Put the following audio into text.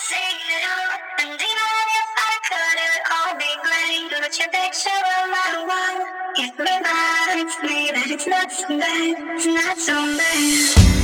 Saying it all, and even if I could, it would all be great. But your picture of my world, it's me that it's me, that it's not so bad, it's not so bad.